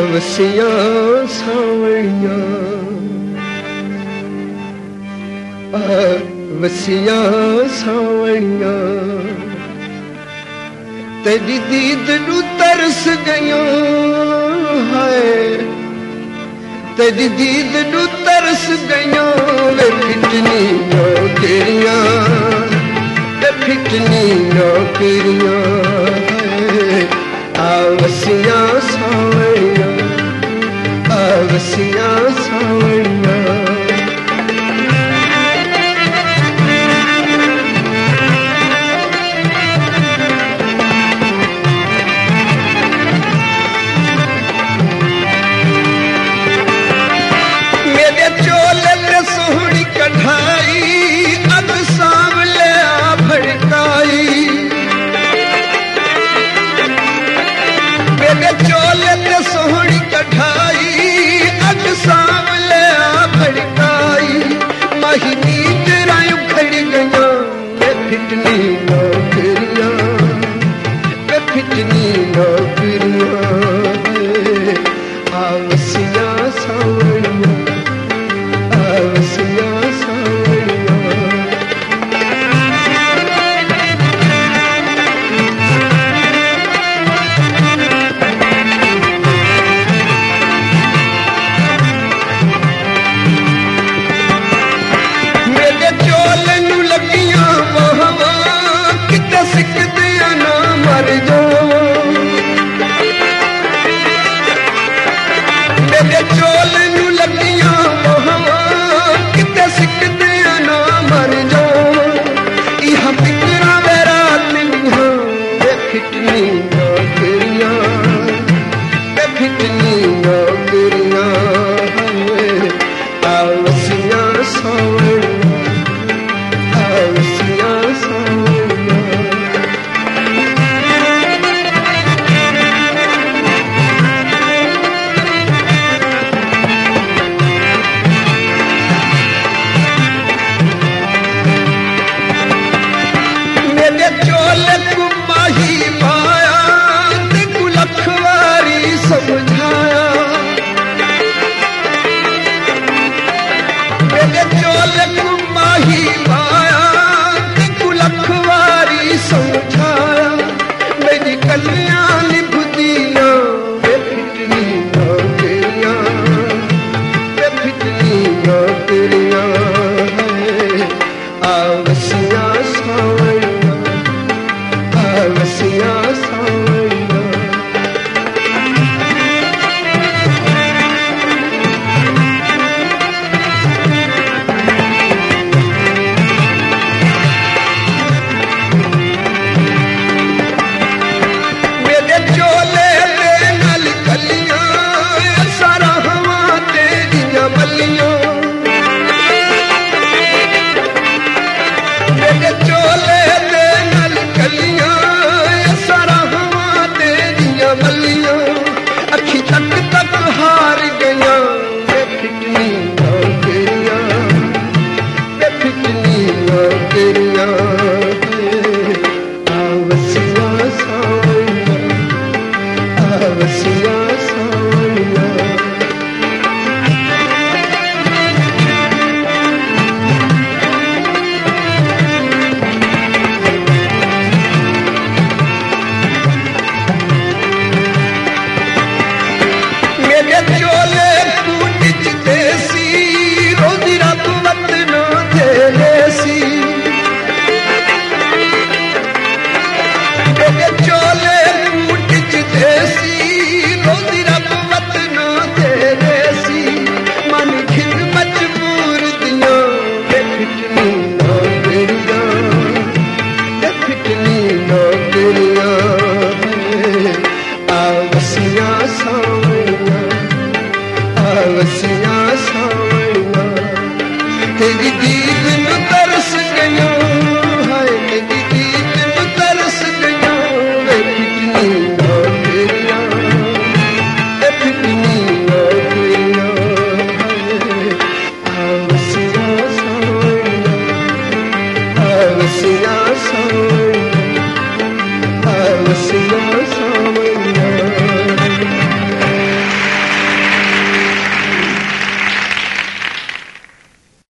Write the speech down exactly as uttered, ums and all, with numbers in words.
आवसियां सावड़ियां आवसियां सावड़ियां तेरी दीद नू तरस गईयां है तेरी दीद नू तरस गईयां वे फिटनी नौकरियां वे फिटनी नौकरियां आवसियां सावड़ियां आवसियां सावड़ियां मेरे चोले ते सोहनी कढ़ाई अग सांवले आ भड़काई मेरे चोले ते सोहनी कढ़ाई अग सांवले आ भड़काई माही नींद राय उखड़ गया वे फिटनी नौकरियां वे फिटनी नौकरियां आवसियां सावड़ियां आवसियां सावड़ियां मेरे चोले नू लगियां वहां किते सिकदे ना मर जावां मेरे चोले नू लगियां वहां किते सिकदे ना मर जावां इह फिकरां वे रात नूं वे फिटनी नौकरियां वे फिटनी नौकरियां आवसियां सावड़ियां आवसियां सावड़ियां मेरे चोले को माही पाया ते को लखवारी समझाया मेरे चोले को माही पाया ते को लखवारी समझाया मेरी कलियां निभदी ना वे फिटनी नौकरियां वे फिटनी नौकरियां आवसियां सावड़ियां आवसियां सावड़ियां मेरे चोले दे नल कलियां सारा हवा तेरियां बलियां मेरे चोले दे नल कलियां सारा हवा तेरियां बलियां अखी तक तक हार गया वे फिटनी नौकरियां वे फिटनी नौकरियां आवसियां सावड़ियां आवसियां सावड़ियां मेरे चोले कूट च देसी रोजी रात वत ना देसी मेरे चोले कूट च देसी रोजी रात वत ना देसी मन खिद मजबूर दियां वे फिटनी नौकरियां वे फिटनी नौकरियां आवसियां सावड़ियां आवसियां सावड़ियां तेरी दीद नू तरस गईयां हाय तेरी दीद नू तरस गईयां वे फिटनी नौकरियां वे फिटनी नौकरियां आवसियां सावड़ियां आवसियां सावड़ियां आवसियां सावड़ियां